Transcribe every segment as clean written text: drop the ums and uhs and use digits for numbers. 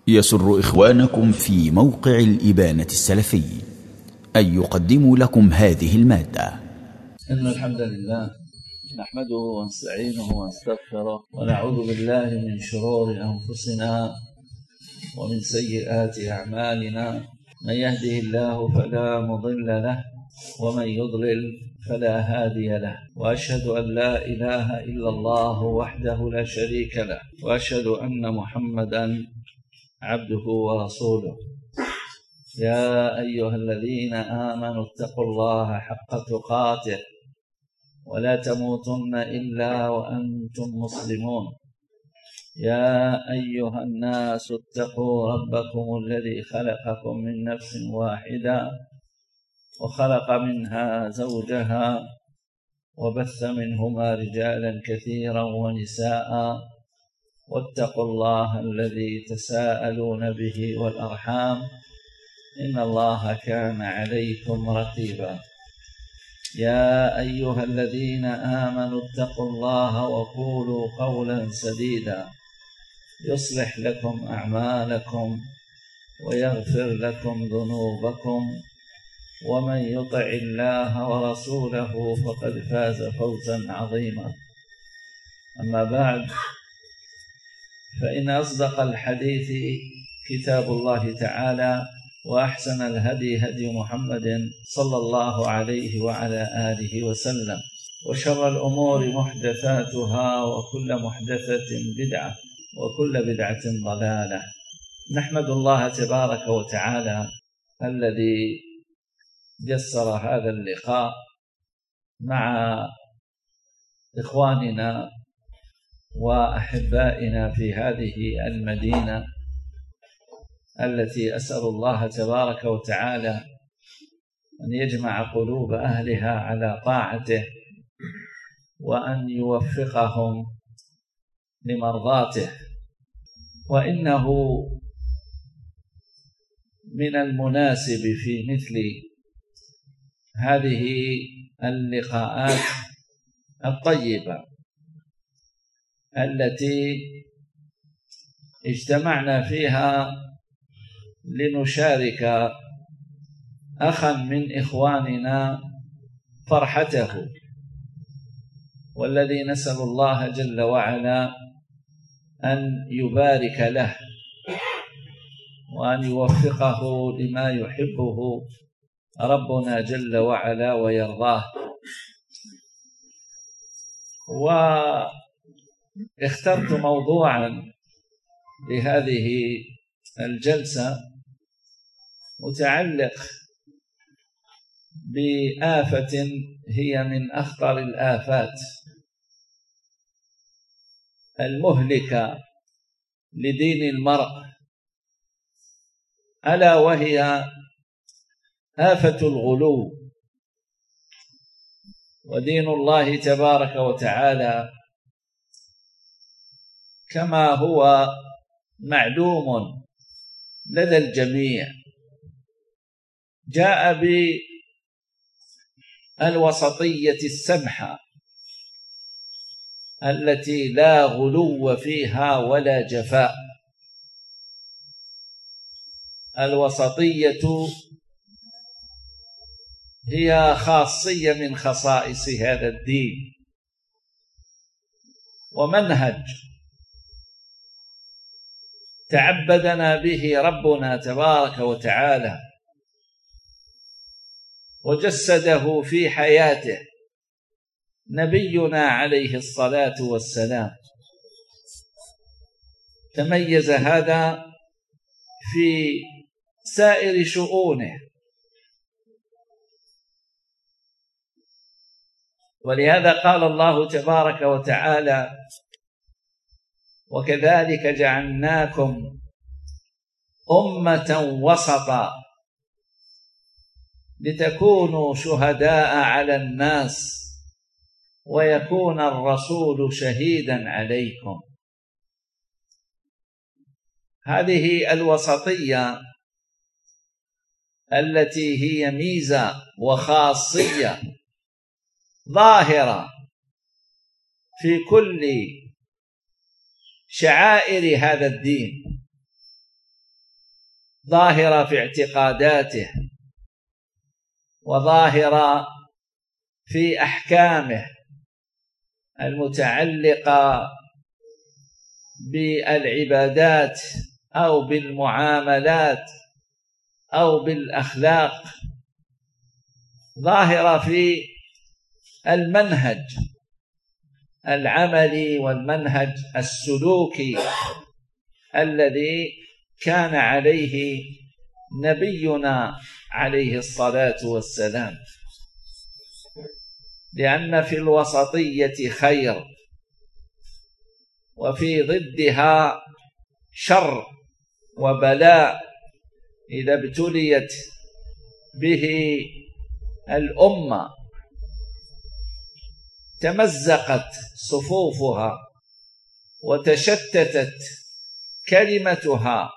يسر إخوانكم في موقع الإبانة السلفي أن يقدموا لكم هذه المادة. إن الحمد لله نحمده ونستعينه ونستغفره ونعوذ بالله من شرور أنفسنا ومن سيئات أعمالنا. من يهده الله فلا مضل له ومن يضلل فلا هادي له، وأشهد أن لا إله إلا الله وحده لا شريك له، وأشهد أن محمدا عبده ورسوله. يا أيها الذين آمنوا اتقوا الله حق تقاته ولا تموتن إلا وأنتم مسلمون. يا أيها الناس اتقوا ربكم الذي خلقكم من نفس واحدة وخلق منها زوجها وبث منهما رجالا كثيرا ونساء، واتقوا الله الذي تساءلون به والأرحام إن الله كان عليكم رقيبا. يا أيها الذين آمنوا اتقوا الله وقولوا قولا سديدا يصلح لكم أعمالكم ويغفر لكم ذنوبكم، ومن يطع الله ورسوله فقد فاز فوزا عظيما. أما بعد، فإن أصدق الحديث كتاب الله تعالى، وأحسن الهدي هدي محمد صلى الله عليه وعلى آله وسلم، وشر الأمور محدثاتها وكل محدثة بدعة وكل بدعة ضلالة. نحمد الله تبارك وتعالى الذي يسر هذا اللقاء مع إخواننا وأحبائنا في هذه المدينة التي أسأل الله تبارك وتعالى أن يجمع قلوب أهلها على طاعته وأن يوفقهم لمرضاته. وإنه من المناسب في مثل هذه اللقاءات الطيبة التي اجتمعنا فيها لنشارك أخا من إخواننا فرحته، والذي نسأل الله جل وعلا أن يبارك له وأن يوفقه لما يحبه ربنا جل وعلا ويرضاه. واخترت موضوعا لهذه الجلسة متعلق بآفة هي من أخطر الآفات المهلكة لدين المرء، ألا وهي آفة الغلو. ودين الله تبارك وتعالى كما هو معلوم لدى الجميع جاء بالوسطية السمحة التي لا غلو فيها ولا جفاء. الوسطية هي خاصية من خصائص هذا الدين ومنهج تعبدنا به ربنا تبارك وتعالى وجسده في حياته نبينا عليه الصلاة والسلام. تميز هذا في سائر شؤونه، ولهذا قال الله تبارك وتعالى: وكذلك جعلناكم أمة وسطا لتكونوا شهداء على الناس ويكون الرسول شهيدا عليكم. هذه الوسطية التي هي ميزة وخاصية ظاهرة في كل شعائر هذا الدين، ظاهرة في اعتقاداته، وظاهرة في أحكامه المتعلقة بالعبادات أو بالمعاملات أو بالأخلاق، ظاهرة في المنهج العملي والمنهج السلوكي الذي كان عليه نبينا عليه الصلاة والسلام، لأن في الوسطية خير وفي ضدها شر وبلاء. إذا ابتليت به الأمة تمزقت صفوفها وتشتتت كلمتها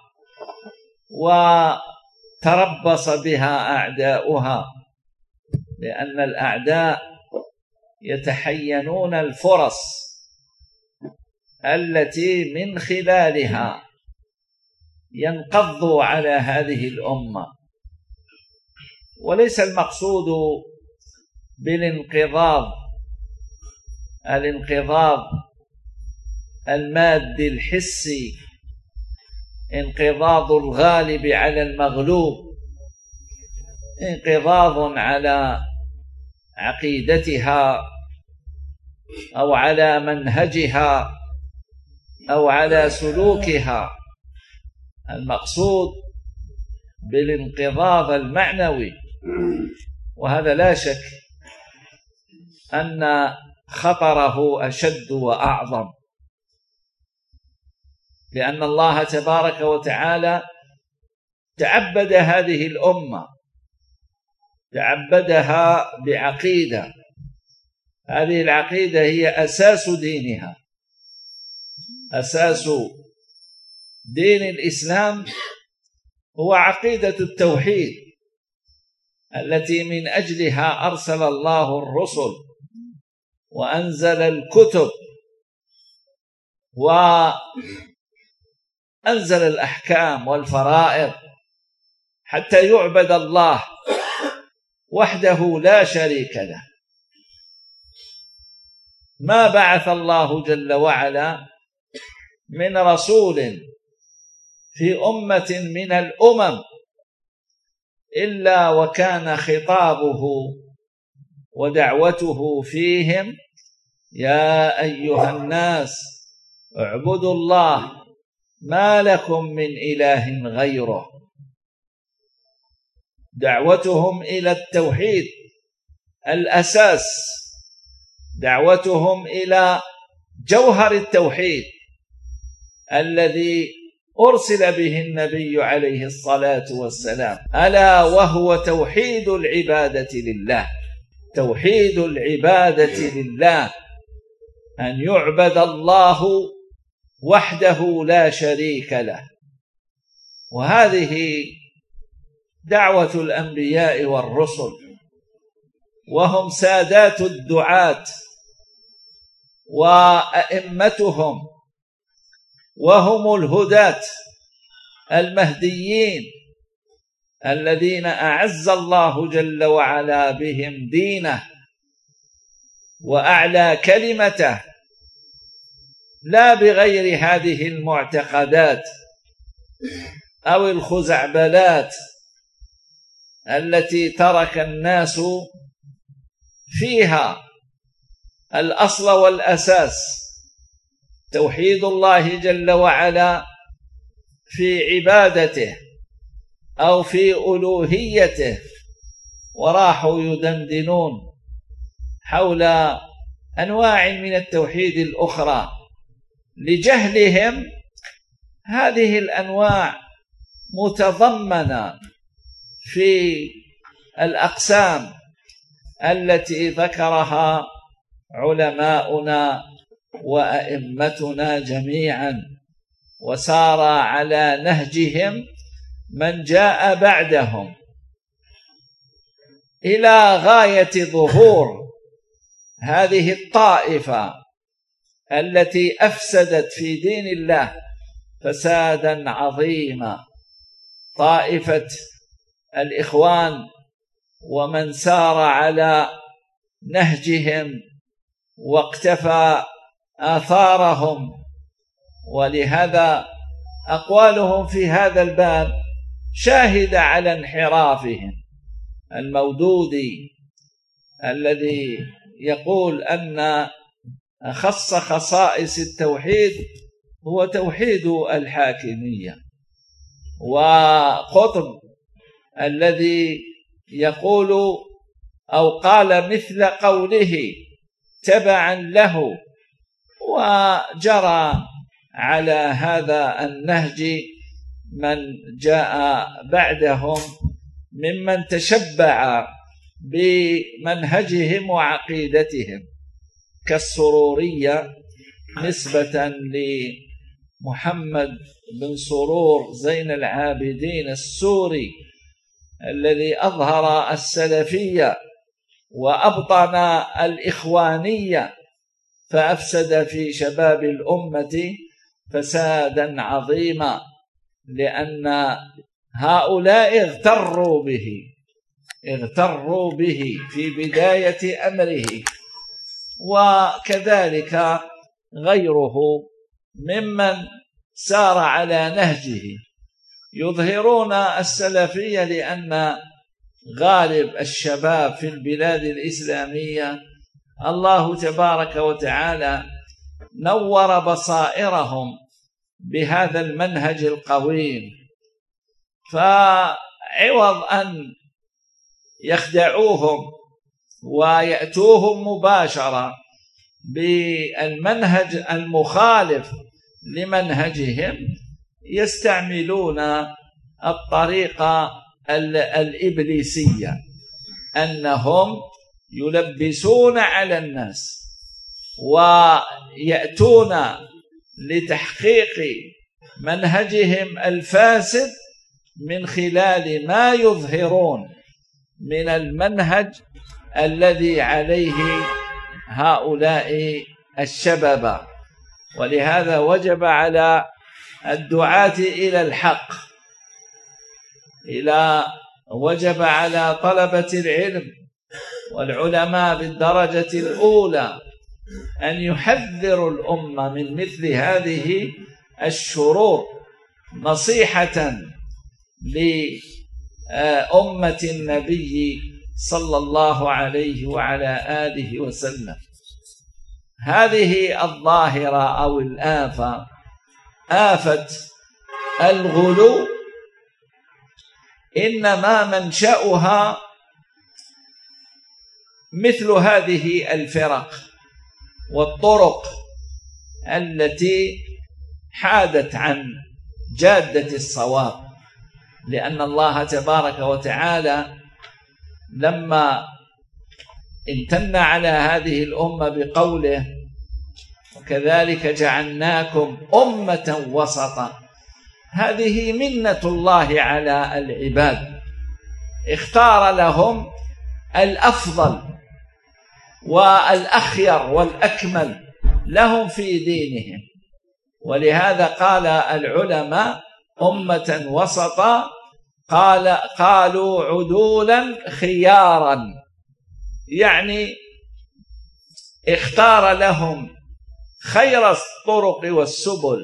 وتربص بها أعداؤها، لأن الأعداء يتحينون الفرص التي من خلالها ينقضوا على هذه الأمة. وليس المقصود بالانقضاض الانقضاض المادي الحسي، انقضاض الغالب على المغلوب، انقضاض على عقيدتها أو على منهجها أو على سلوكها. المقصود بالانقضاض المعنوي، وهذا لا شك أن خطره أشد وأعظم، لأن الله تبارك وتعالى تعبد هذه الأمة، تعبدها بعقيدة، هذه العقيدة هي أساس دينها. أساس دين الإسلام هو عقيدة التوحيد التي من أجلها أرسل الله الرسل وأنزل الكتب وأنزل الأحكام والفرائض حتى يعبد الله وحده لا شريك له. ما بعث الله جل وعلا من رسول في أمة من الأمم إلا وكان خطابه ودعوته فيهم يا أيها الناس اعبدوا الله ما لكم من إله غيره. دعوتهم إلى التوحيد الأساس، دعوتهم إلى جوهر التوحيد الذي أرسل به النبي عليه الصلاة والسلام، ألا وهو توحيد العبادة لله. توحيد العبادة لله، أن يعبد الله وحده لا شريك له. وهذه دعوة الأنبياء والرسل، وهم سادات الدعاة وأئمتهم، وهم الهداة المهديين الذين أعز الله جل وعلا بهم دينه وأعلى كلمته، لا بغير هذه المعتقدات أو الخزعبلات التي ترك الناس فيها الأصل والأساس، توحيد الله جل وعلا في عبادته أو في ألوهيته، وراحوا يدندنون حول أنواع من التوحيد الأخرى لجهلهم هذه الأنواع متضمنة في الأقسام التي ذكرها علماؤنا وأئمتنا جميعا، وسار على نهجهم من جاء بعدهم إلى غاية ظهور هذه الطائفة التي أفسدت في دين الله فسادا عظيما، طائفة الإخوان ومن سار على نهجهم واقتفى آثارهم، ولهذا أقوالهم في هذا الباب شاهدة على انحرافهم. المودودي الذي يقول أن أخص خصائص التوحيد هو توحيد الحاكمية، وقطب الذي يقول أو قال مثل قوله تبعا له، وجرى على هذا النهج من جاء بعدهم ممن تشبع بمنهجهم وعقيدتهم، كالسرورية نسبة لمحمد بن سرور زين العابدين السوري الذي أظهر السلفية وأبطن الإخوانية، فأفسد في شباب الأمة فسادا عظيما، لأن هؤلاء اغتروا به في بداية أمره، وكذلك غيره ممن سار على نهجه يظهرون السلفية، لأن غالب الشباب في البلاد الإسلامية الله تبارك وتعالى نور بصائرهم بهذا المنهج القويم، فعوض أن يخدعوهم ويأتوهم مباشرة بالمنهج المخالف لمنهجهم، يستعملون الطريقة الإبليسية، أنهم يلبسون على الناس ويأتون لتحقيق منهجهم الفاسد من خلال ما يظهرون من المنهج الذي عليه هؤلاء الشباب. ولهذا وجب على الدعاة إلى الحق، وجب على طلبة العلم والعلماء بالدرجة الأولى أن يحذروا الأمة من مثل هذه الشرور نصيحة لأمة النبي صلى الله عليه وعلى آله وسلم. هذه الظاهرة أو الآفة، آفة الغلو، إنما منشأها مثل هذه الفرق والطرق التي حادت عن جادة الصواب، لأن الله تبارك وتعالى لما امتن على هذه الأمة بقوله وكذلك جعلناكم أمة وسطا، هذه منة الله على العباد، اختار لهم الأفضل والأخير والأكمل لهم في دينهم. ولهذا قال العلماء أمة وسطا، قالوا عدولا خيارا، يعني اختار لهم خير الطرق والسبل،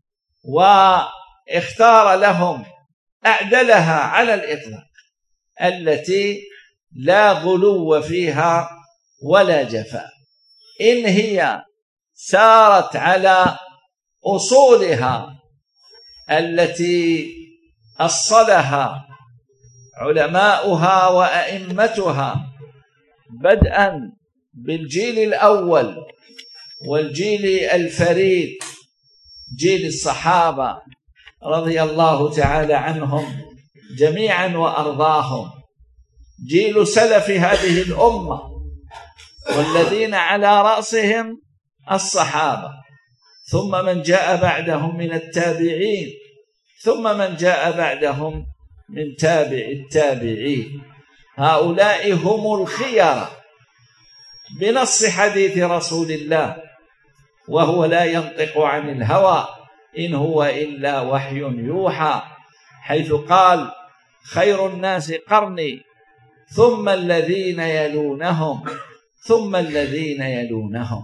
واختار لهم أعدلها على الإطلاق، التي لا غلو فيها ولا جفاء، إن هي سارت على أصولها التي أصلها علماؤها وأئمتها، بدءا بالجيل الأول والجيل الفريد، جيل الصحابة رضي الله تعالى عنهم جميعا وأرضاهم، جيل سلف هذه الأمة، والذين على رأسهم الصحابة، ثم من جاء بعدهم من التابعين، ثم من جاء بعدهم من تابع التابعين. هؤلاء هم الخيار بنص حديث رسول الله، وهو لا ينطق عن الهوى إن هو إلا وحي يوحى. حيث قال خير الناس قرني ثم الذين يلونهم ثم الذين يلونهم.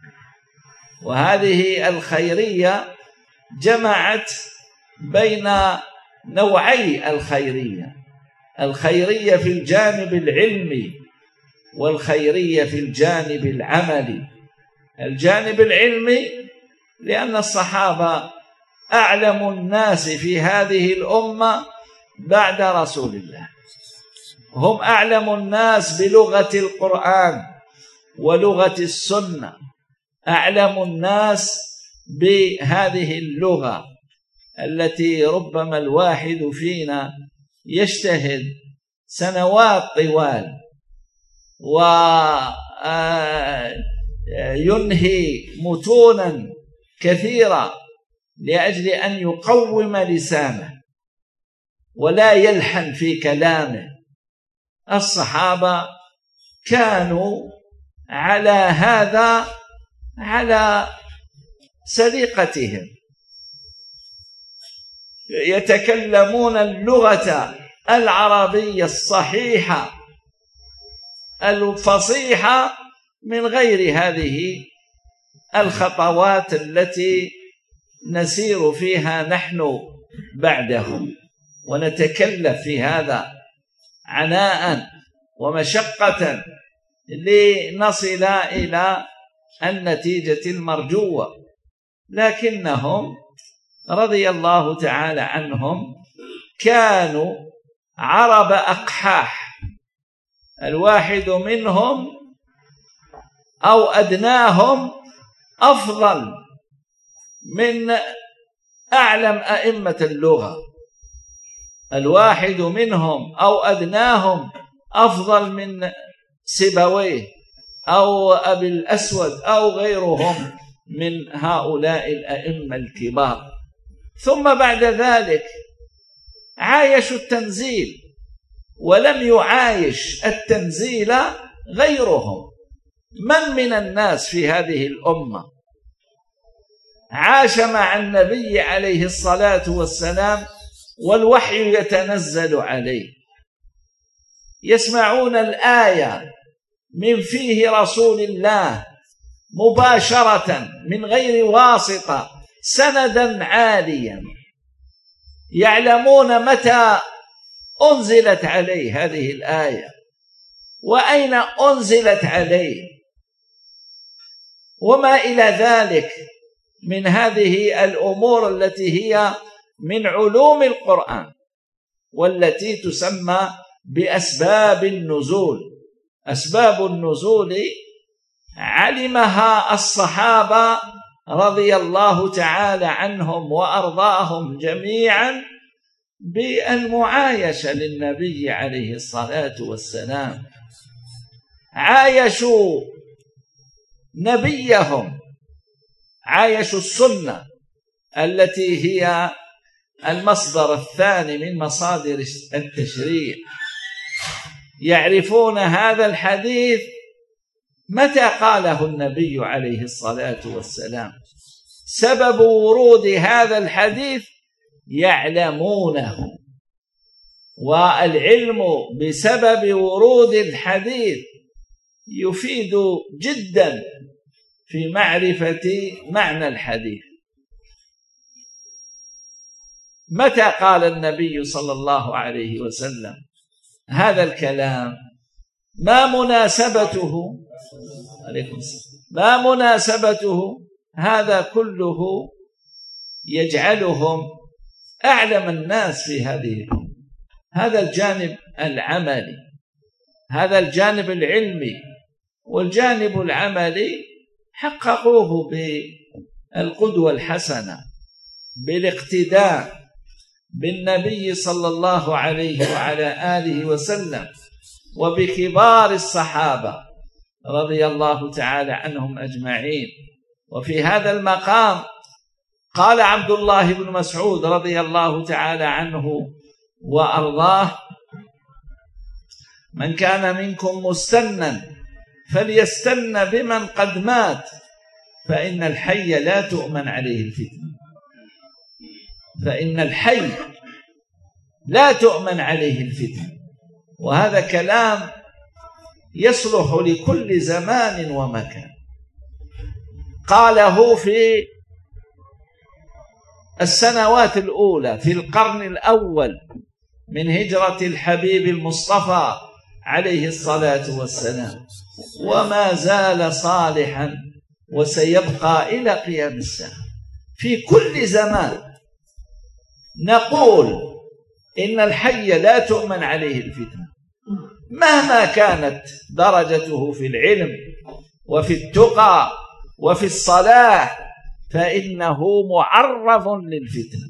وهذه الخيرية جمعت بين نوعي الخيرية في الجانب العلمي والخيرية في الجانب العملي. الجانب العلمي لأن الصحابة أعلم الناس في هذه الأمة بعد رسول الله، هم أعلم الناس بلغة القرآن ولغة السنة، أعلم الناس بهذه اللغة التي ربما الواحد فينا يجتهد سنوات طوال وينهي متونا كثيرة لأجل أن يقوم لسانه ولا يلحن في كلامه. الصحابة كانوا على هذا، على سليقتهم، يتكلمون اللغة العربية الصحيحة الفصيحة من غير هذه الخطوات التي نسير فيها نحن بعدهم، ونتكلف في هذا عناء ومشقة لنصل إلى النتيجة المرجوة. لكنهم رضي الله تعالى عنهم كانوا عرب أقحاح، الواحد منهم أو أدناهم أفضل من أعلم أئمة اللغة، الواحد منهم أو أدناهم أفضل من سيبويه أو أبي الأسود أو غيرهم من هؤلاء الأئمة الكبار. ثم بعد ذلك عايشوا التنزيل، ولم يعايش التنزيل غيرهم. من الناس في هذه الأمة عاش مع النبي عليه الصلاة والسلام والوحي يتنزل عليه، يسمعون الآية من فيه رسول الله مباشرة من غير واسطة سندا عاليا، يعلمون متى أنزلت عليه هذه الآية وأين أنزلت عليه وما إلى ذلك من هذه الأمور التي هي من علوم القرآن والتي تسمى بأسباب النزول. أسباب النزول علمها الصحابة رضي الله تعالى عنهم وأرضاهم جميعا بالمعايشة للنبي عليه الصلاة والسلام، عايشوا نبيهم، عايشوا السنة التي هي المصدر الثاني من مصادر التشريع، يعرفون هذا الحديث متى قاله النبي عليه الصلاة والسلام، سبب ورود هذا الحديث يعلمونه، والعلم بسبب ورود الحديث يفيد جدا في معرفة معنى الحديث. متى قال النبي صلى الله عليه وسلم هذا الكلام؟ ما مناسبته؟ عليكم السلام. ما مناسبته؟ هذا كله يجعلهم أعلم الناس في هذه الأمة. هذا الجانب العملي، هذا الجانب العلمي، والجانب العملي حققوه بالقدوة الحسنة، بالاقتداء بالنبي صلى الله عليه وعلى آله وسلم وبكبار الصحابة رضي الله تعالى عنهم أجمعين. وفي هذا المقام قال عبد الله بن مسعود رضي الله تعالى عنه وأرضاه: من كان منكم مستنا فليستن بمن قد مات، فإن الحي لا تؤمن عليه الفتنة. فإن الحي لا تؤمن عليه الفتنة. وهذا كلام يصلح لكل زمان ومكان. قاله في السنوات الأولى في القرن الأول من هجرة الحبيب المصطفى عليه الصلاة والسلام، وما زال صالحا وسيبقى إلى قيام الساعة. في كل زمان نقول إن الحي لا تؤمن عليه الفتنة مهما كانت درجته في العلم وفي التقى وفي الصلاح، فإنه معرض للفتنة،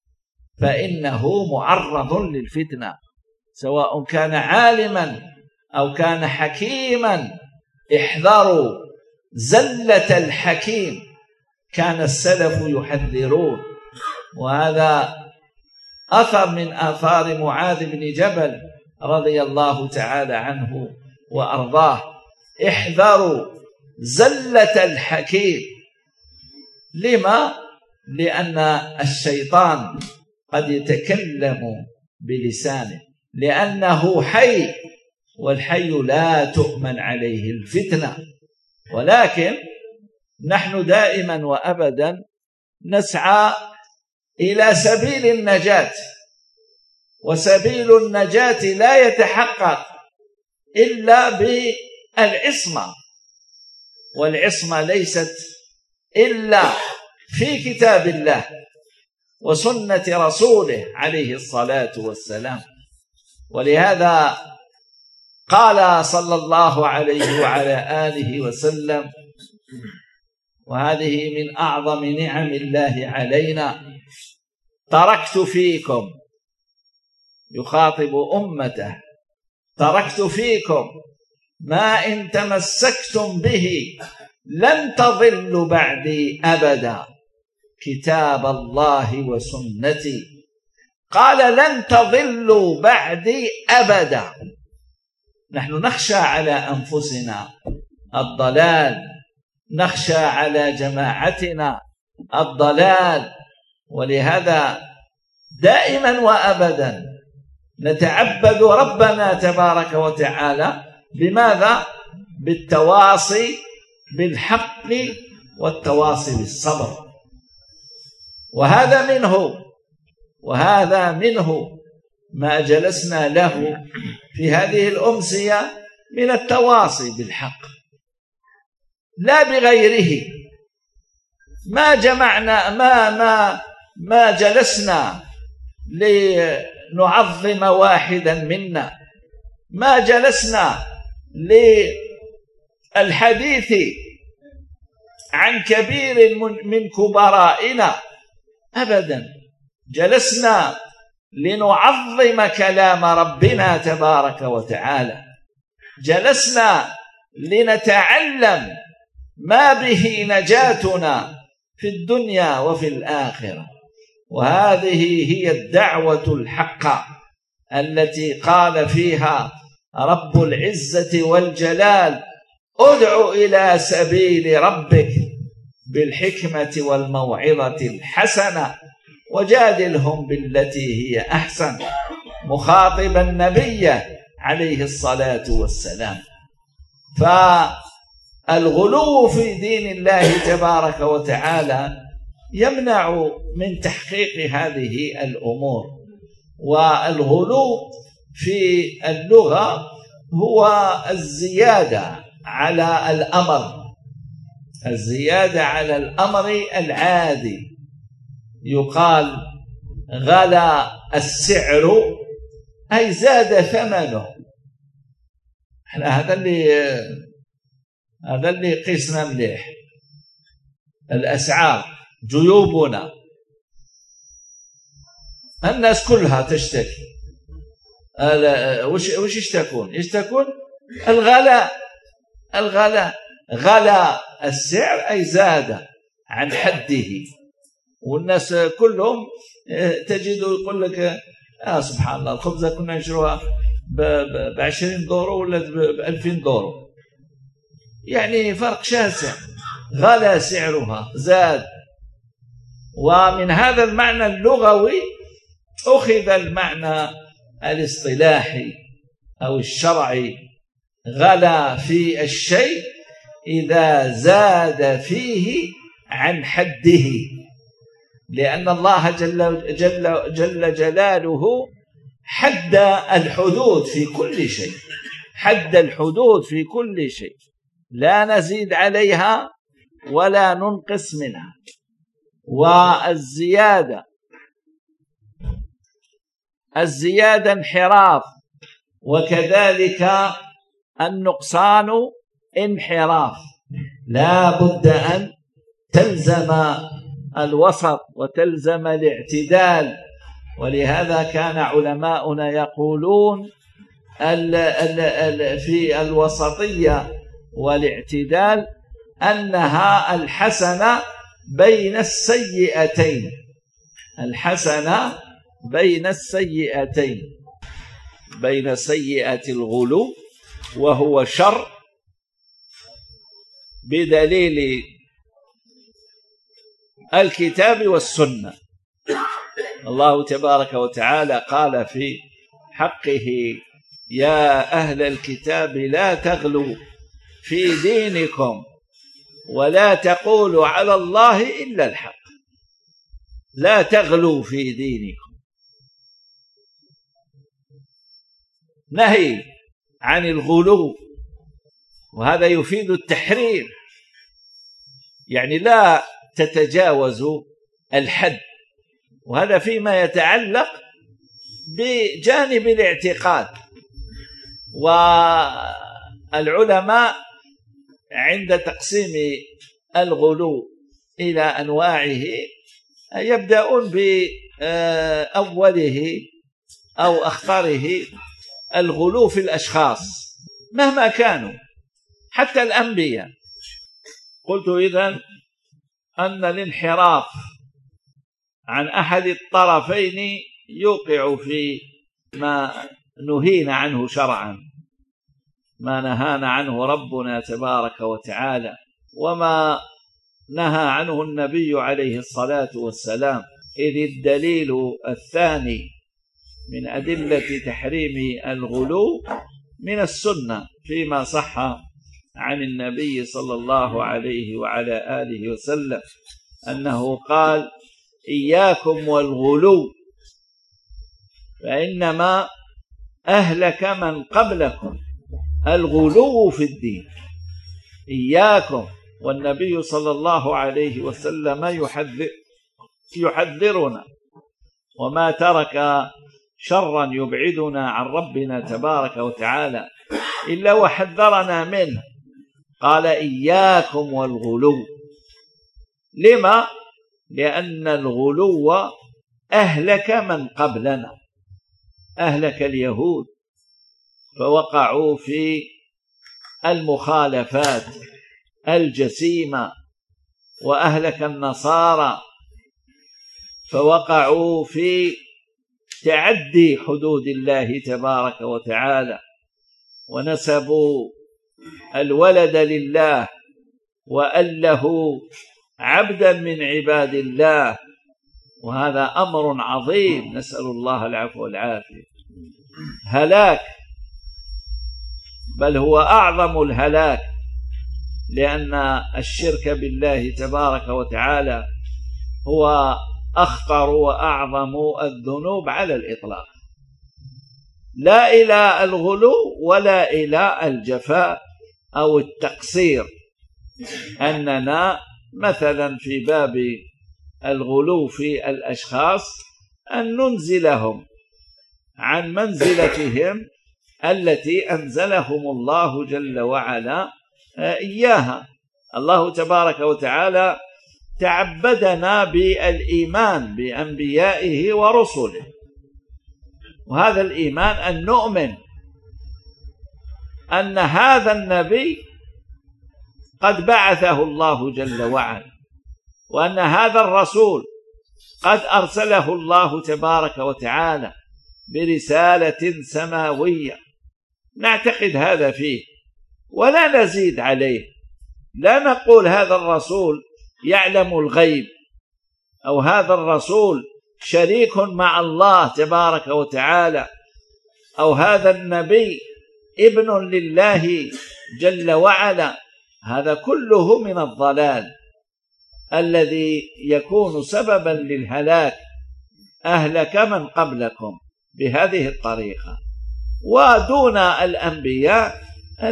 سواء كان عالما أو كان حكيما. احذروا زلة الحكيم، كان السلف يحذرون. وهذا أثر من آثار معاذ بن جبل رضي الله تعالى عنه وأرضاه. احذروا زلة الحكيم. لما؟ لأن الشيطان قد يتكلم بلسانه، لأنه حي، والحي لا تؤمن عليه الفتنة. ولكن نحن دائما وأبدا نسعى إلى سبيل النجاة، وسبيل النجاة لا يتحقق إلا بالعصمة، والعصمة ليست إلا في كتاب الله وسنة رسوله عليه الصلاة والسلام. ولهذا قال صلى الله عليه وعلى آله وسلم، وهذه من أعظم نعم الله علينا: تركت فيكم، يخاطب أمته، تركت فيكم ما إن تمسكتم به لن تضلوا بعدي أبدا، كتاب الله وسنتي. قال لن تضلوا بعدي أبدا. نحن نخشى على أنفسنا الضلال، نخشى على جماعتنا الضلال، ولهذا دائما وأبدا نتعبد ربنا تبارك وتعالى بماذا؟ بالتواصي بالحق والتواصي بالصبر. وهذا منه ما جلسنا له في هذه الأمسية من التواصي بالحق لا بغيره. ما جمعنا ما جلسنا لنعظم واحدا منا، ما جلسنا للحديث عن كبير من كبرائنا أبدا، جلسنا لنعظم كلام ربنا تبارك وتعالى، جلسنا لنتعلم ما به نجاتنا في الدنيا وفي الآخرة. وهذه هي الدعوة الحقة التي قال فيها رب العزة والجلال: ادع إلى سبيل ربك بالحكمة والموعظة الحسنة وجادلهم بالتي هي أحسن، مخاطبا النبي عليه الصلاة والسلام. فالغلو في دين الله تبارك وتعالى يمنع من تحقيق هذه الأمور. والغلو في اللغة هو الزيادة على الأمر العادي. يقال غلا السعر أي زاد ثمنه. هذا اللي قسنا مليح. الأسعار جيوبنا، الناس كلها تشتكي. وش يشتكون الغلاء. غلا السعر أي زاد عن حده، والناس كلهم تجد يقول لك سبحان الله، الخبزة كنا نشروها ب20 دورو ولا ب2000 دورو، يعني فرق شاسع. غلا سعرها، زاد. ومن هذا المعنى اللغوي أخذ المعنى الاصطلاحي أو الشرعي غلا في الشيء إذا زاد فيه عن حده، لأن الله جل جلاله حد الحدود في كل شيء، حد الحدود في كل شيء، لا نزيد عليها ولا ننقص منها. والزيادة انحراف، وكذلك النقصان انحراف، لا بد أن تلزم الوسط وتلزم الاعتدال. ولهذا كان علماؤنا يقولون في الوسطية والاعتدال أنها الحسنة بين السيئتين، الحسنة بين السيئتين، بين سيئة الغلو وهو شر بدليل الكتاب والسنة. الله تبارك وتعالى قال في حقه: يا أهل الكتاب لا تغلوا في دينكم ولا تقولوا على الله إلا الحق. لا تغلوا في دينكم، نهي عن الغلو، وهذا يفيد التحرير، يعني لا تتجاوزوا الحد. وهذا فيما يتعلق بجانب الاعتقاد. والعلماء عند تقسيم الغلو إلى أنواعه يبدأون بأوله أو أخطره الغلو في الأشخاص مهما كانوا، حتى الأنبياء. قلت إذن أن الانحراف عن أحد الطرفين يوقع في ما نهينا عنه شرعا، ما نهانا عنه ربنا تبارك وتعالى، وما نهى عنه النبي عليه الصلاة والسلام. إذ الدليل الثاني من أدلة تحريم الغلو من السنة فيما صح عن النبي صلى الله عليه وعلى آله وسلم أنه قال: إياكم والغلو فإنما أهلك من قبلكم الغلو في الدين. إياكم، والنبي صلى الله عليه وسلم يحذرنا، وما ترك شرا يبعدنا عن ربنا تبارك وتعالى إلا وحذرنا منه. قال: إياكم والغلو. لما؟ لأن الغلو أهلك من قبلنا، أهلك اليهود فوقعوا في المخالفات الجسيمة، وأهلك النصارى فوقعوا في تعدي حدود الله تبارك وتعالى، ونسبوا الولد لله وأله عبدا من عباد الله، وهذا أمر عظيم، نسأل الله العفو والعافية. هلاك، بل هو أعظم الهلاك، لأن الشرك بالله تبارك وتعالى هو أخطر وأعظم الذنوب على الإطلاق، لا إلى الغلو ولا إلى الجفاء أو التقصير. أننا مثلا في باب الغلو في الأشخاص أن ننزلهم عن منزلتهم التي أنزلهم الله جل وعلا إياها. الله تبارك وتعالى تعبدنا بالإيمان بأنبيائه ورسله، وهذا الإيمان أن نؤمن أن هذا النبي قد بعثه الله جل وعلا، وأن هذا الرسول قد أرسله الله تبارك وتعالى برسالة سماوية، نعتقد هذا فيه ولا نزيد عليه. لا نقول هذا الرسول يعلم الغيب، أو هذا الرسول شريك مع الله تبارك وتعالى، أو هذا النبي ابن لله جل وعلا، هذا كله من الضلال الذي يكون سببا للهلاك. أهلك من قبلكم بهذه الطريقة. ودون الأنبياء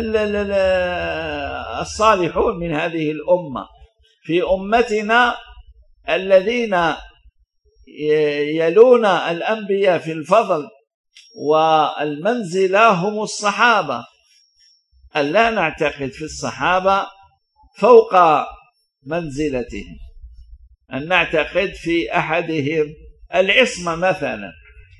الصالحون من هذه الأمة، في أمتنا الذين يلون الأنبياء في الفضل والمنزلة هم الصحابة. ألا نعتقد في الصحابة فوق منزلتهم، أن نعتقد في أحدهم العصمة مثلا،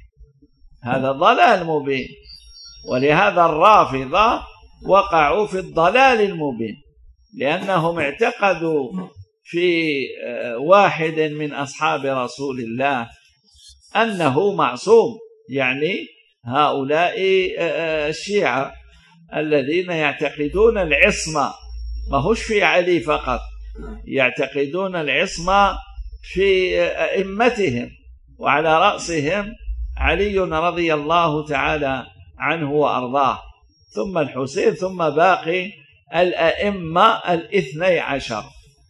هذا ضلال مبين. ولهذا الرافضة وقعوا في الضلال المبين، لأنهم اعتقدوا في واحد من أصحاب رسول الله أنه معصوم، يعني هؤلاء الشيعة الذين يعتقدون العصمة، ما هوش في علي فقط، يعتقدون العصمة في أئمتهم، وعلى رأسهم علي رضي الله تعالى عنه وأرضاه، ثم الحسين، ثم باقي الأئمة 12.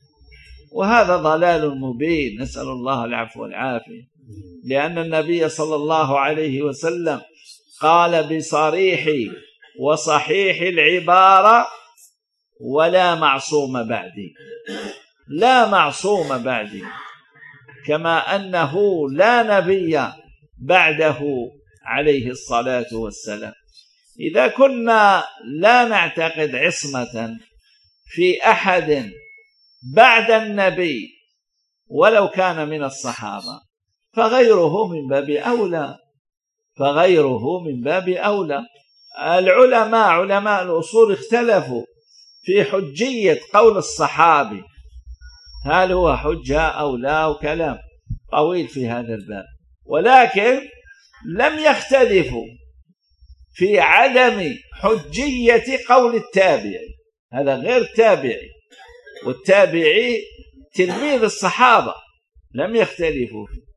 وهذا ضلال مبين، نسأل الله العفو والعافية، لأن النبي صلى الله عليه وسلم قال بصريح وصحيح العبارة: ولا معصوم بعدي، لا معصوم بعدي، كما أنه لا نبي بعده عليه الصلاة والسلام. إذا كنا لا نعتقد عصمة في أحد بعد النبي ولو كان من الصحابة، فغيره من باب أولى، فغيره من باب أولى. العلماء، علماء الأصول، اختلفوا في حجية قول الصحابي، هل هو حجة أو لا، وكلام طويل في هذا الباب، ولكن لم يختلفوا في عدم حجية قول التابعي، هذا غير تابعي، والتابعي تلميذ الصحابة، لم يختلفوا فيه.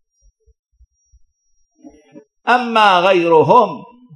أما غيرهم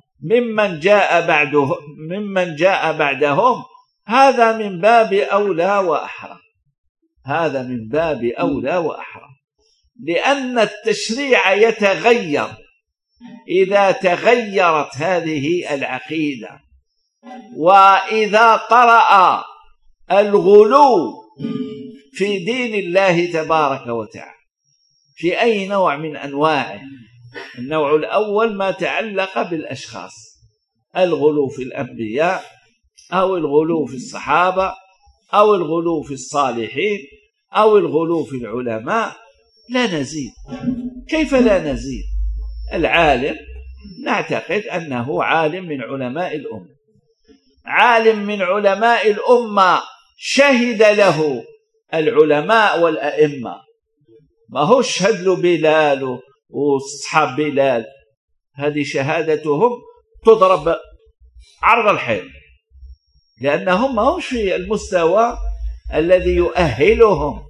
ممن جاء بعدهم، هذا من باب أولى وأحرى، هذا من باب أولى وأحرى، لأن التشريع يتغير إذا تغيرت هذه العقيدة، وإذا طرأ الغلو في دين الله تبارك وتعالى في أي نوع من أنواعه. النوع الأول ما تعلق بالأشخاص، الغلو في الأنبياء، أو الغلو في الصحابة، أو الغلو في الصالحين، أو الغلو في العلماء، لا نزيد. كيف لا نزيد؟ العالم نعتقد أنه عالم من علماء الأمة، عالم من علماء الأمة شهد له العلماء والأئمة، ما هو شهد له بلال وأصحاب بلال، هذه شهادتهم تضرب عرض الحيط، لأنهم ما هم في المستوى الذي يؤهلهم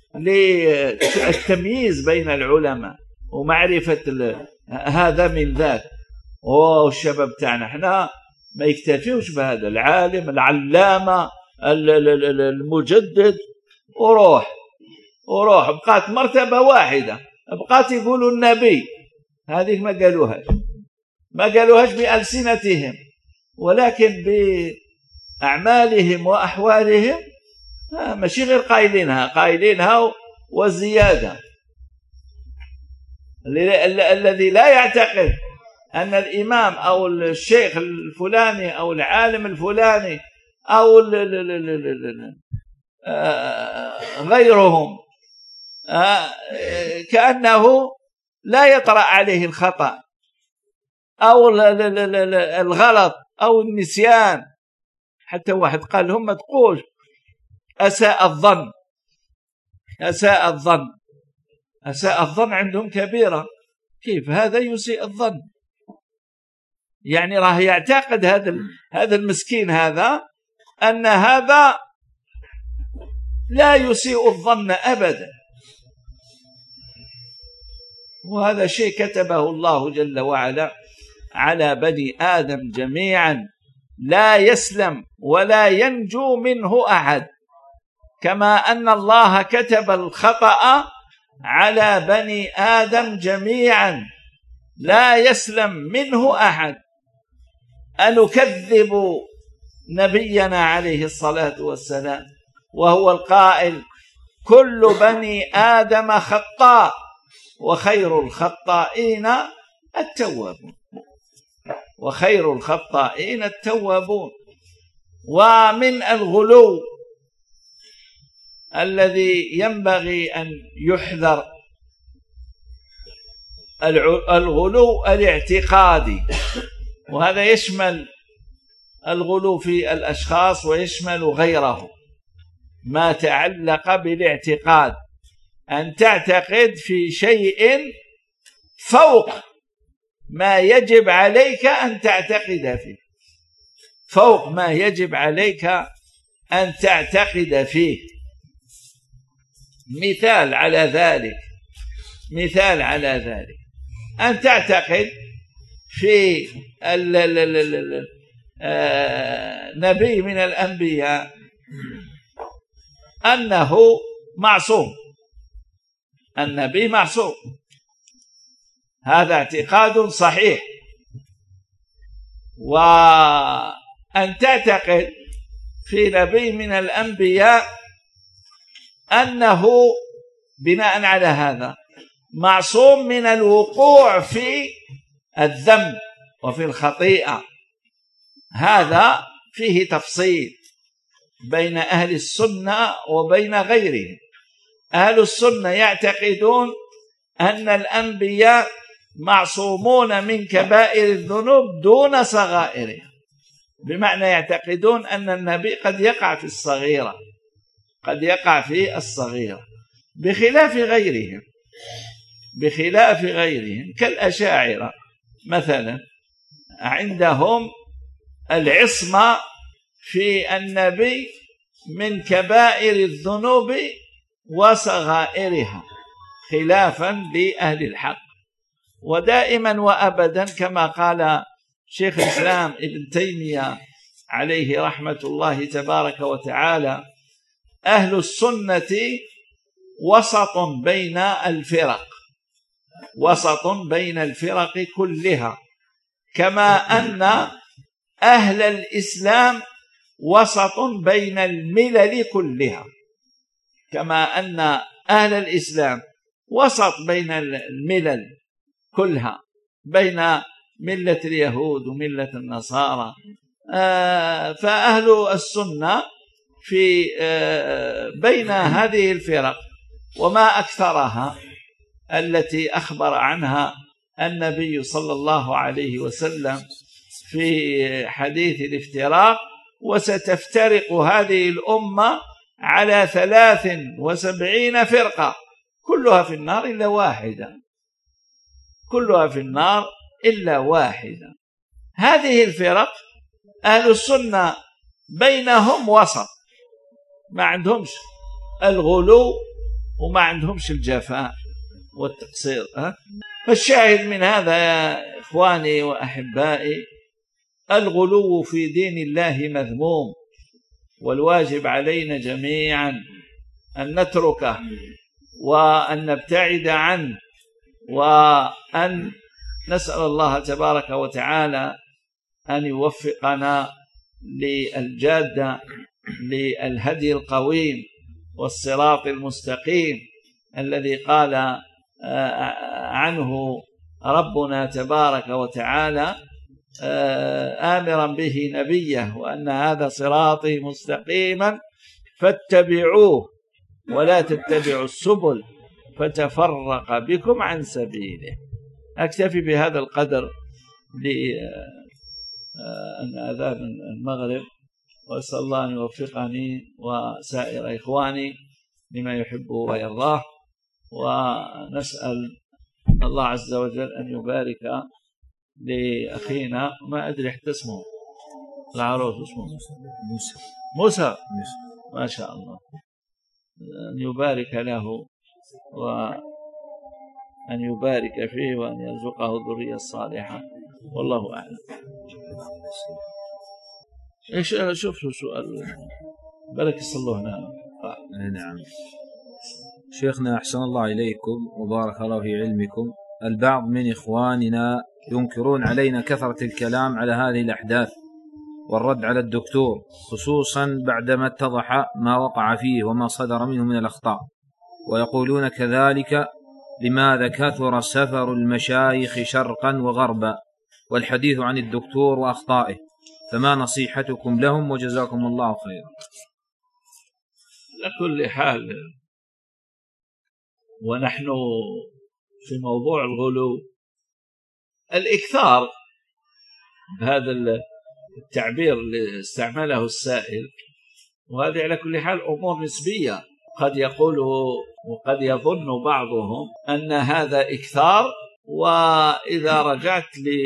للتمييز بين العلماء ومعرفة هذا من ذاك. والشباب تاعنا احنا ما يكتفيوش بهذا، العالم العلامة المجدد، وروح بقات مرتبة واحدة، بقات يقولوا النبي، هذه ما قالوهاش بألسنتهم، ولكن بأعمالهم وأحوالهم ماشي غير قايلينها وزيادة. الذي لا يعتقد أن الإمام أو الشيخ الفلاني أو العالم الفلاني أو غيرهم كأنه لا يطرأ عليه الخطأ أو الغلط أو النسيان. حتى واحد قال لهم ما تقول أساء الظن عندهم كبيرة. كيف هذا يسيء الظن؟ يعني راه يعتقد هذا المسكين هذا أن هذا لا يسيء الظن أبدا. وهذا شيء كتبه الله جل وعلا على بني آدم جميعا، لا يسلم ولا ينجو منه أحد، كما أن الله كتب الخطأ على بني آدم جميعا لا يسلم منه أحد. أنكذب نبينا عليه الصلاة والسلام وهو القائل: كل بني آدم خطاء وخير الخطائين التوابون، وخير الخطائين التوابون. ومن الغلو الذي ينبغي أن يحذر الغلو الاعتقادي، وهذا يشمل الغلو في الأشخاص ويشمل غيره، ما تعلق بالاعتقاد، أن تعتقد في شيء فوق ما يجب عليك أن تعتقد فيه، فوق ما يجب عليك أن تعتقد فيه. مثال على ذلك أن تعتقد في نبي من الأنبياء أنه معصوم، النبي معصوم، هذا اعتقاد صحيح. وأن تعتقد في نبي من الأنبياء أنه بناء على هذا معصوم من الوقوع في الذنب وفي الخطيئة، هذا فيه تفصيل بين أهل السنة وبين غيرهم. أهل السنة يعتقدون أن الأنبياء معصومون من كبائر الذنوب دون صغائرها، بمعنى يعتقدون أن النبي قد يقع في الصغيرة، بخلاف غيرهم كالأشاعرة مثلا، عندهم العصمة في النبي من كبائر الذنوب وصغائرها، خلافا لأهل الحق. ودائما وأبدا كما قال شيخ الإسلام ابن تيمية عليه رحمة الله تبارك وتعالى: أهل السنة وسط بين الفرق كلها، كما أن أهل الإسلام وسط بين الملل كلها، كما أن أهل الإسلام وسط بين الملل كلها، بين ملة اليهود وملة النصارى. فأهل السنة في بين هذه الفرق، وما أكثرها التي أخبر عنها النبي صلى الله عليه وسلم في حديث الافتراق: وستفترق هذه الأمة على 73 فرقة كلها في النار إلا واحدة. هذه الفرق أهل السنة بينهم وسط، ما عندهمش الغلو وما عندهمش الجفاء والتقصير. فالشاهد من هذا يا إخواني وأحبائي، الغلو في دين الله مذموم، والواجب علينا جميعا أن نتركه وأن نبتعد عنه، وأن نسأل الله تبارك وتعالى أن يوفقنا للجادة، للهدي القويم والصراط المستقيم الذي قال عنه ربنا تبارك وتعالى آمرا به نبيه: وأن هذا صراطي مستقيما فاتبعوه ولا تتبعوا السبل فتفرق بكم عن سبيله. أكتفي بهذا القدر لأن أذان المغرب، وأسأل الله أن يوفقني وسائر إخواني لما يحبه ويرضاه، ونسأل الله عز وجل أن يبارك لأخينا، ما أدري حتى اسمه العروس، اسمه موسى ما شاء الله، أن يبارك له أن يبارك فيه وأن يرزقه الذرية الصالحة، والله أعلم. شوف سؤال بارك الله هنا. نعم شيخنا أحسن الله إليكم وبارك الله في علمكم. البعض من إخواننا ينكرون علينا كثرة الكلام على هذه الأحداث والرد على الدكتور، خصوصا بعدما اتضح ما وقع فيه وما صدر منه من الأخطاء، ويقولون كذلك لماذا كثر سفر المشايخ شرقا وغربا والحديث عن الدكتور وأخطائه، فما نصيحتكم لهم وجزاكم الله خيرا. على كل حال، ونحن في موضوع الغلو الإكثار بهذا التعبير اللي استعمله السائل، وهذه على كل حال أمور نسبية، قد يقوله وقد يظن بعضهم أن هذا إكثار، وإذا رجعت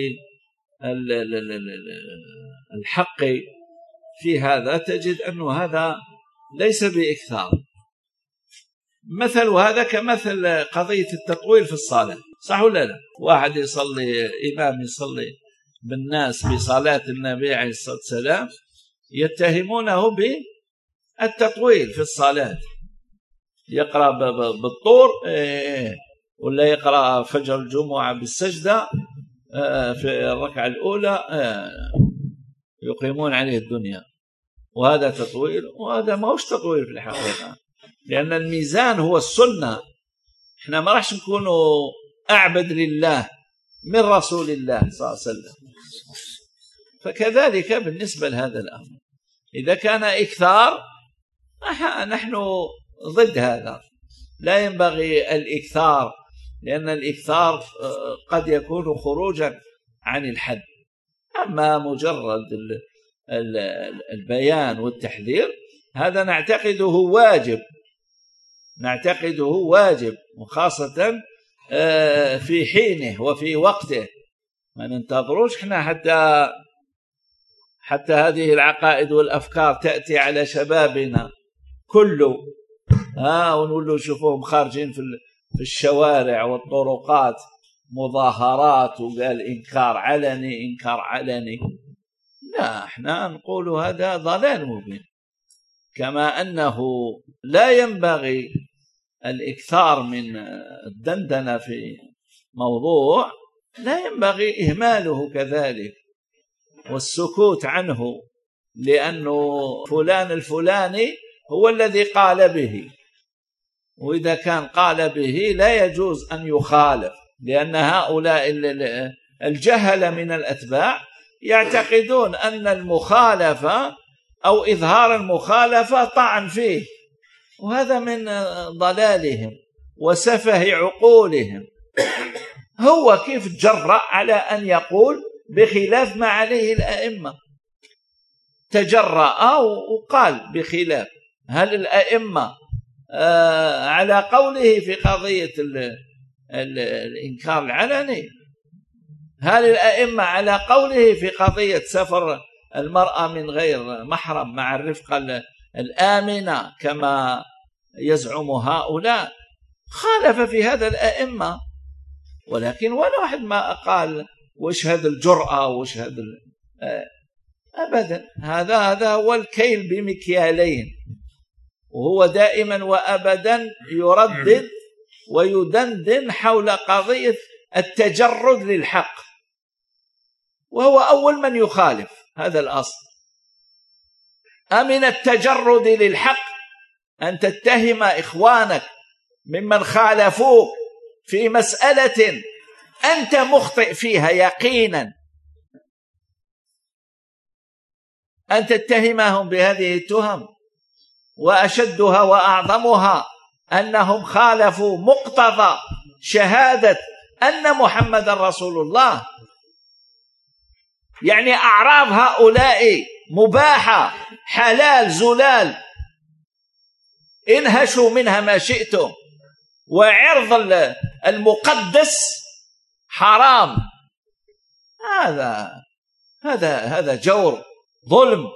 للحق في هذا تجد أنه هذا ليس بإكثار. مثل هذا كمثل قضية التطويل في الصلاة، صح ولا لا؟ واحد يصلي، إمام يصلي بالناس بصلاة النبي عليه الصلاة والسلام، يتهمونه بالتطويل في الصلاة، يقرأ بالطور ولا يقرأ فجر الجمعة بالسجدة في الركعة الأولى، يقيمون عليه الدنيا، وهذا تطويل، وهذا ما هوش تطويل في الحقيقة، لأن الميزان هو السنة. احنا ما راحش نكونوا أعبد لله من رسول الله صلى الله عليه وسلم. فكذلك بالنسبة لهذا الأمر، إذا كان إكثار نحن ضد هذا، لا ينبغي الإكثار، لأن الإكثار قد يكون خروجا عن الحد. أما مجرد البيان والتحذير هذا نعتقده واجب، وخاصة في حينه وفي وقته، ما ننتظروش احنا حتى هذه العقائد والأفكار تأتي على شبابنا كله، ونقول له شوفوهم خارجين في الشوارع والطرقات مظاهرات، وقال إنكار علني. لا، احنا نقول هذا ضلال مبين، كما أنه لا ينبغي الإكثار من الدندنة في موضوع، لا ينبغي إهماله كذلك والسكوت عنه، لأنه فلان الفلاني هو الذي قال به، وإذا كان قال به لا يجوز أن يخالف، لأن هؤلاء الجهل من الأتباع يعتقدون أن المخالفة أو إظهار المخالفة طعن فيه، وهذا من ضلالهم وسفه عقولهم. هو كيف تجرأ على أن يقول بخلاف ما عليه الأئمة؟ تجرأ وقال بخلاف. هل الأئمة على قوله في قضية الإنكار العلني؟ هل الأئمة على قوله في قضية سفر المرأة من غير محرم مع الرفقة الآمنة كما يزعم هؤلاء؟ خالف في هذا الأئمة، ولكن ولا واحد ما قال وش هذا الجرأة وش هذا أبدا. هذا هو الكيل بمكيالين، وهو دائما وأبدا يردد ويدندن حول قضية التجرد للحق، وهو أول من يخالف هذا الأصل. أمن التجرد للحق أن تتهم إخوانك ممن خالفوك في مسألة أنت مخطئ فيها يقينا، أن تتهمهم بهذه التهم، وأشدها وأعظمها أنهم خالفوا مقتضى شهادة أن محمد رسول الله. يعني أعراض هؤلاء مباحة حلال زلال، انهشوا منها ما شئتم، وعرض المقدس حرام. هذا جور ظلم.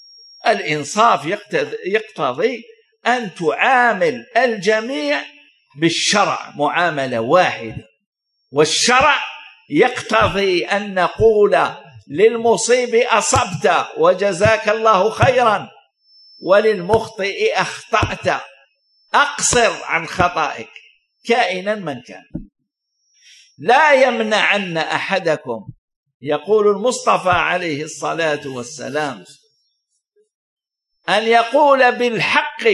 الإنصاف يقتضي أن تعامل الجميع بالشرع معاملة واحدة، والشرع يقتضي أن نقول للمصيب أصبت وجزاك الله خيرا، وللمخطئ أخطأت، أقصر عن خطئك كائنا من كان. لا يمنعن أحدكم، يقول المصطفى عليه الصلاة والسلام، أن يقول بالحق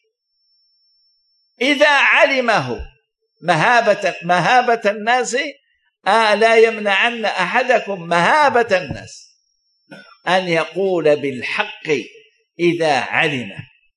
إذا علمه مهابة الناس. لا يمنعن أحدكم مهابة الناس أن يقول بالحق إذا علمه.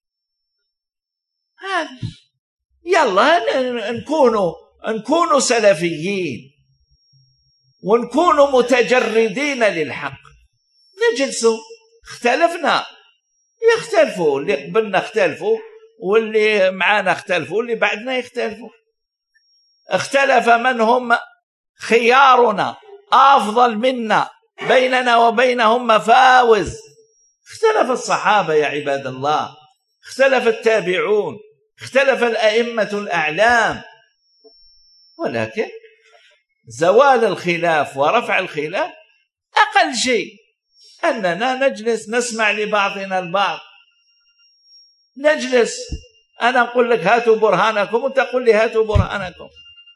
هذا يلا نكونوا سلفيين ونكونوا متجردين للحق. نجلسوا، اختلفنا يختلفوا، اللي قبلنا اختلفوا، واللي معانا اختلفوا، واللي بعدنا يختلفوا. اختلف من هم خيارنا أفضل منا، بيننا وبينهم مفاوز. اختلف الصحابة يا عباد الله، اختلف التابعون، اختلف الأئمة الأعلام، ولكن زوال الخلاف ورفع الخلاف أقل شيء أننا نجلس نسمع لبعضنا البعض. نجلس، أنا أقول لك هاتوا برهانكم وتقول لي هاتوا برهانكم،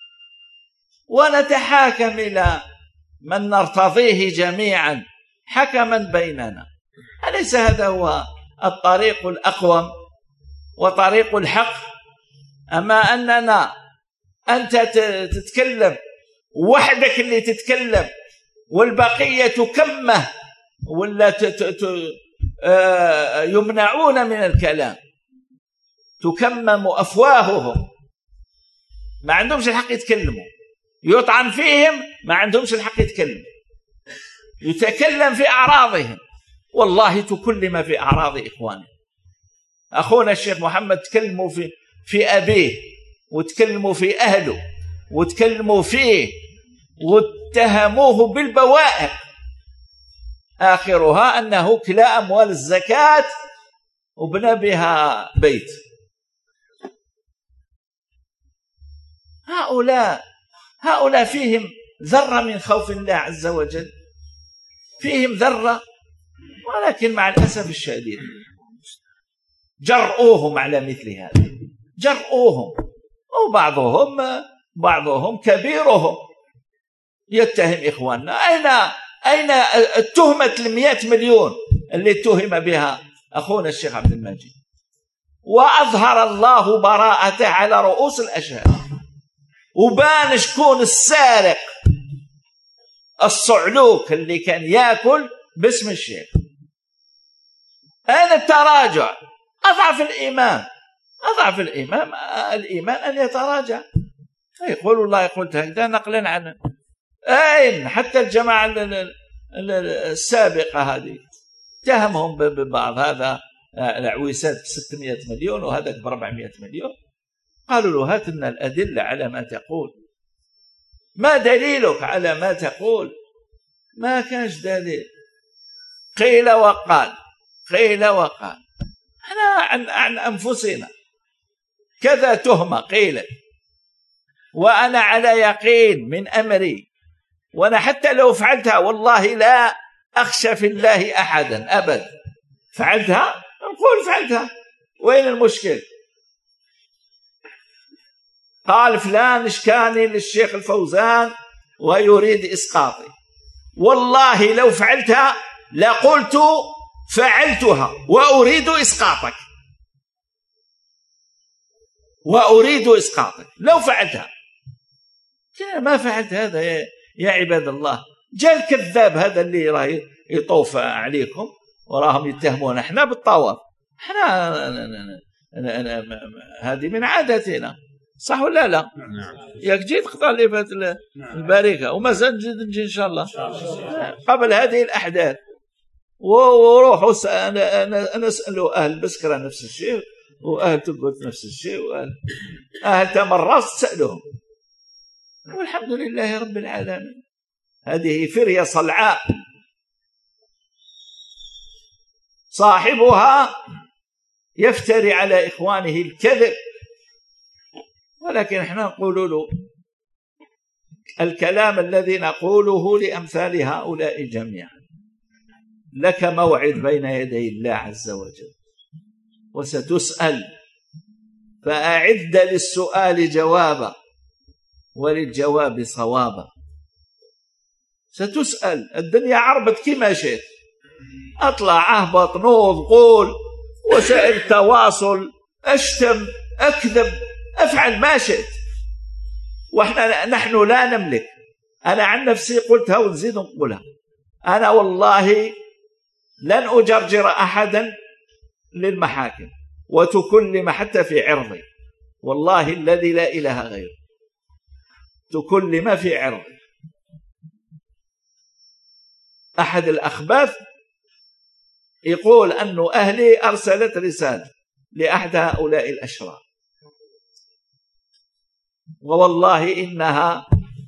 ونتحاكم إلى من نرتضيه جميعا حكما بيننا. أليس هذا هو الطريق الأقوم وطريق الحق؟ أما أننا أنت تتكلم وحدك اللي تتكلم والبقية تكمه ولا يمنعون من الكلام، تكمم أفواههم، ما عندهمش الحق يتكلموا، يطعن فيهم، ما عندهمش الحق يتكلموا، يتكلم في أعراضهم. والله تكلم في أعراض إخوانه. أخونا الشيخ محمد تكلموا في أبيه، وتكلموا في أهله، وتكلموا فيه، واتهموه بالبوائق، آخرها أنه كلا أموال الزكاة وبنى بها بيت. هؤلاء فيهم ذرة من خوف الله عز وجل، فيهم ذرة، ولكن مع الأسف الشديد جرؤوهم على مثل هذا، جرؤوهم. وبعضهم كبيرهم يتهم إخواننا. أين التهمة 100 مليون اللي اتهم بها أخونا الشيخ عبد المجيد؟ وأظهر الله براءته على رؤوس الأشهاد، وبان شكون السارق الصعلوك اللي كان يأكل باسم الشيخ. أين التراجع؟ أضعف الإيمان أن يتراجع. يقول الله قلت هكذا نقلا عنه. أين حتى الجماعة السابقة هذه اتهمهم ببعض، هذا العويسات ب600 مليون وهذاك ب400 مليون. قالوا له هات لنا الأدلة على ما تقول، ما دليلك على ما تقول؟ ما كانش دليل، قيل وقال. أنا عن أنفسنا كذا تهمة قيلت، وأنا على يقين من أمري، وأنا حتى لو فعلتها والله لا أخشى في الله أحدا أبدا. فعلتها نقول فعلتها، وين المشكل؟ قال فلان إشكاني للشيخ الفوزان ويريد إسقاطي، والله لو فعلتها لقلت فعلتها وأريد إسقاطك لو فعلتها. ما فعلت هذا يا عباد الله. جاء الكذاب هذا اللي راه يطوف عليكم وراهم يتهمون احنا بالطواف. احنا هذه من عادتنا، صح ولا لا؟ ياك جيت قضى لي فات البركه، وما زال نجي ان شاء الله قبل هذه الاحداث. وروحوا انا اسالوا اهل بسكره نفس الشيء، واهل تقول نفس الشيء، واهل تمرس تسالهم، والحمد لله رب العالمين. هذه فرية صلعاء صاحبها يفتري على إخوانه الكذب ولكن احنا نقول له الكلام الذي نقوله لأمثال هؤلاء جميعا: لك موعد بين يدي الله عز وجل وستسأل، فأعد للسؤال جوابا وللجواب صوابا. ستسأل. الدنيا عربت كما شئت، أطلع أهبط نوض قول وسائل تواصل، أشتم أكذب أفعل ما شئت، نحن لا نملك. أنا عن نفسي قلتها ونزيد نقولها: أنا والله لن أجرجر أحدا للمحاكم وتكلم حتى في عرضي، والله الذي لا إله غيره، تكلم في عرضي. أحد الأخباث يقول أن أهلي أرسلت رسالة لأحد هؤلاء الأشرار، ووالله إنها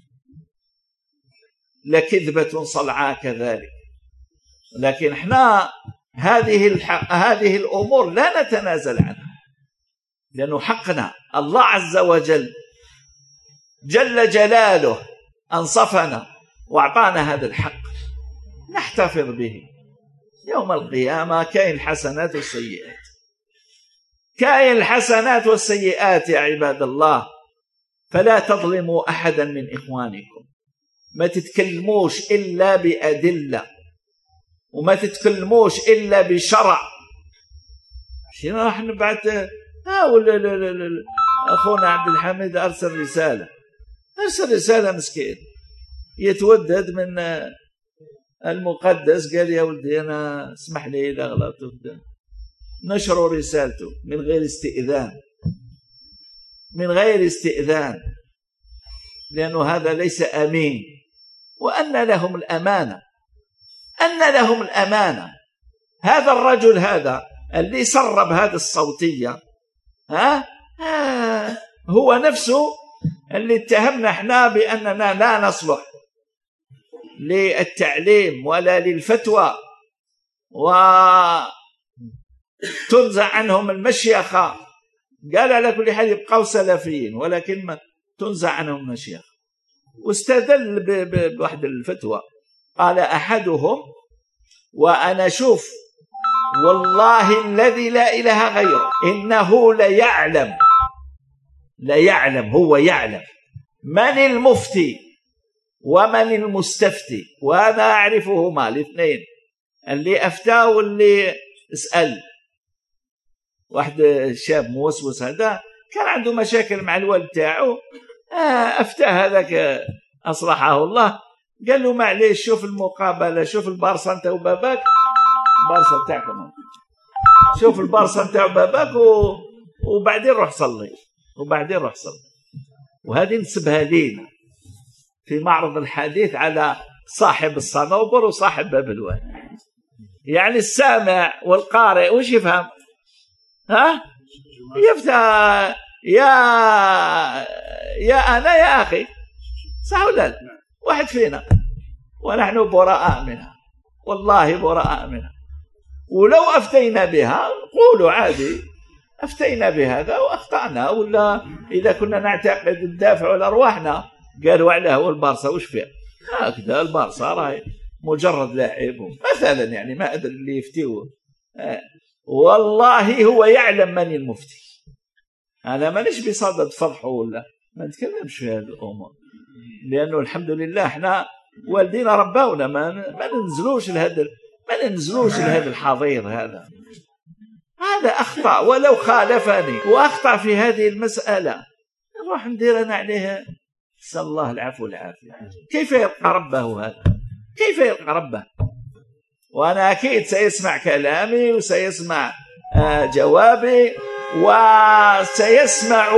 لكذبة صلعاء كذلك. لكن احنا هذه الأمور لا نتنازل عنها، لأنه حقنا. الله عز وجل جل جلاله أنصفنا وأعطانا هذا الحق، نحتفظ به. يوم القيامة كاين الحسنات والسيئات، كاين الحسنات والسيئات يا عباد الله. فلا تظلموا أحدا من إخوانكم، ما تتكلموش إلا بأدلة، وما تتكلموش إلا بشرع. شنو راح نبعث؟ أخونا عبد الحميد أرسل رسالة مسكين يتودد من المقدس، قال: يا ولدي أنا اسمح لي إذا غلطت. نشروا رسالته من غير استئذان، لأنه هذا ليس أمين. وأن لهم الأمانة. هذا الرجل هذا اللي سرب هذه الصوتية هو نفسه اللي اتهمنا احنا بأننا لا نصلح للتعليم ولا للفتوى، وتنزع عنهم المشيخة. قال على كل حال يبقوا سلفيين، ولكن ما تنزع عنهم المشيخة. واستدل بواحد الفتوى، قال أحدهم: وأنا شوف والله الذي لا إله غيره إنه ليعلم هو يعلم من المفتي ومن المستفتي، وأنا أعرفهما الاثنين، اللي أفتى واللي اسأل. واحد شاب موسوس هذا كان عنده مشاكل مع الوالد تاعو، أفتى هذاك أصلحه الله، قال له: معليش شوف المقابلة، شوف البارصة أنت وباباك، البارصة تاعكم، شوف البارصة أنت وباباك وبعدين روح صلي. وهذه نسبها لينا في معرض الحديث على صاحب الصنوبر وصاحب باب الواد. يعني السامع والقارئ وش يفهم؟ يفتح يا أنا يا أخي، صح ولا لا؟ واحد فينا، ونحن براء منها، والله براء منها. ولو أفتينا بها قولوا عادي أفتينا بهذا وأخطأنا، ولا إذا كنا نعتقد الدافع لأرواحنا قالوا عليه هو البارصة وش فيه هكذا، البارصة راهي مجرد لاعب مثلا، يعني ما أدري اللي يفتيوه. والله هو يعلم من المفتي. أنا مانيش بصدد فضحه ولا ما نتكلمش في هذه الأمور، لأنه الحمد لله احنا والدينا رباونا ما ننزلوش لهذا الحضيض. هذا أخطأ ولو خالفني وأخطأ في هذه المسألة، نروح ندير أنا عليه نسأل الله العفو والعافية. كيف يلقى ربه هذا؟ كيف يلقى ربه؟ وأنا أكيد سيسمع كلامي وسيسمع جوابي وسيسمع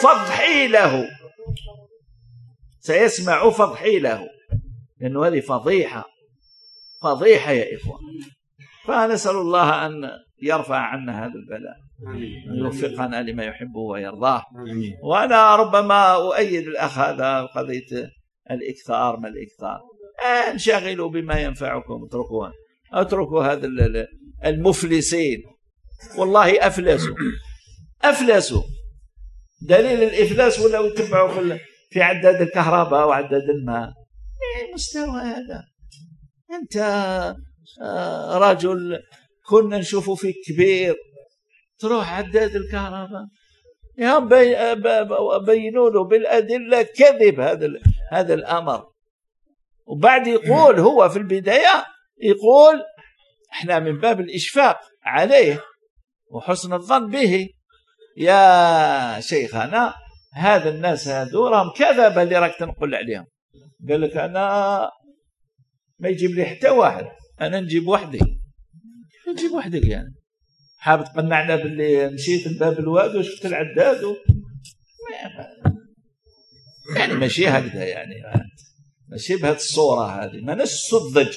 فضحي له، لأنه هذه فضيحة يا إخوة. فنسأل الله أن يرفع عنا هذا البلاء، يوفقنا لما يحبه ويرضاه. وأنا ربما أؤيد الأخ هذا قضية الإكثار ما الإكثار، انشغلوا بما ينفعكم، اتركوا هذا المفلسين. والله أفلسوا دليل الإفلاس ولا يتبعوا في عداد الكهرباء وعداد الماء. مستوى هذا. أنت رجل كنا نشوفه فيك كبير، تروح عداد الكهرباء يهم بينوا له بالأدلة كذب هذا الأمر. وبعد يقول هو في البداية يقول احنا من باب الإشفاق عليه وحسن الظن به، يا شيخنا هذا الناس هذو راهم كذبة اللي راك تنقل عليهم. قال لك أنا ما يجيب لي حتى واحد، أنا نجيب وحدي. نجيب وحدك يعني حاب تقنعنا باللي مشيت لباب الواد وشفت العداد يعني ماشي هكذا، يعني ماشي بهذه الصورة هذه. ما نصدق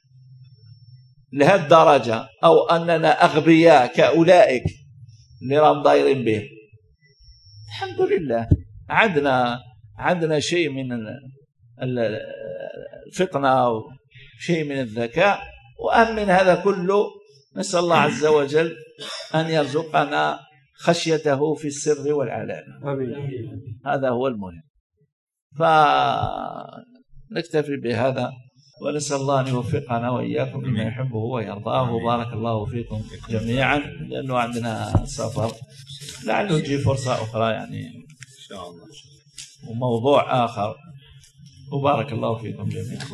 لهذه الدرجة أو أننا أغبياء كأولئك اللي راهم دايرين به. الحمد لله عندنا شيء من الفطنة وشيء من الذكاء، وأهم من هذا كله نسأل الله عز وجل أن يرزقنا خشيته في السر والعلانية. هذا هو المهم. فنكتفي بهذا ونسأل الله أن يوفقنا وإياكم لما يحبه ويرضاه. وبارك الله فيكم جميعا، لأنه عندنا سفر لعله تجي فرصة أخرى يعني إن شاء الله وموضوع آخر. وبارك الله فيكم جميعا.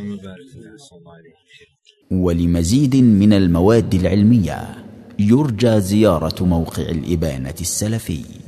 ولمزيد من المواد العلمية يرجى زيارة موقع الإبانة السلفي.